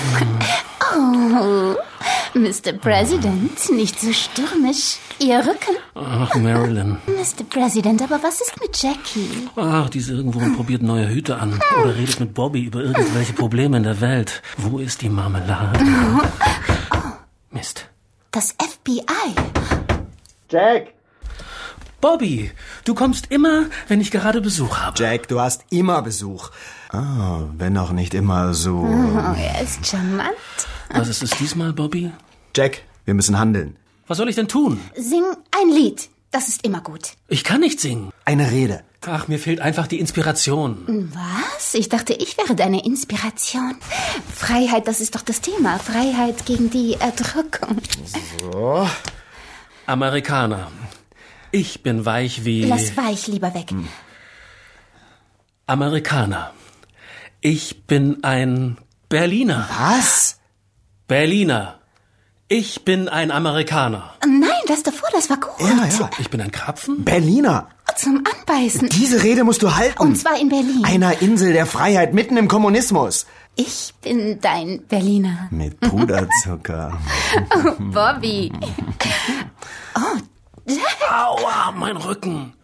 Oh, Mr. President, nicht so stürmisch. Ihr Rücken. Ach, Marilyn. Mr. President, aber was ist mit Jackie? Ach, die ist irgendwo und probiert neue Hüte an. Oder redet mit Bobby über irgendwelche Probleme in der Welt. Wo ist die Marmelade? Mist. Das FBI. Jack! Bobby, du kommst immer, wenn ich gerade Besuch habe. Jack, du hast immer Besuch. Ah, wenn auch nicht immer so... Oh, er ist charmant. Was ist es diesmal, Bobby? Jack, wir müssen handeln. Was soll ich denn tun? Sing ein Lied. Das ist immer gut. Ich kann nicht singen. Eine Rede. Ach, mir fehlt einfach die Inspiration. Was? Ich dachte, ich wäre deine Inspiration. Freiheit, das ist doch das Thema. Freiheit gegen die Erdrückung. So. Amerikaner. Ich bin weich wie... Lass weich lieber weg. Amerikaner. Ich bin ein Berliner. Was? Berliner. Ich bin ein Amerikaner. Nein, das davor, das war gut. Ja. Ich bin ein Krapfen? Berliner. Zum Anbeißen. Diese Rede musst du halten. Und zwar in Berlin. Einer Insel der Freiheit mitten im Kommunismus. Ich bin dein Berliner. Mit Puderzucker. Bobby. Oh, Jack. Aua, mein Rücken.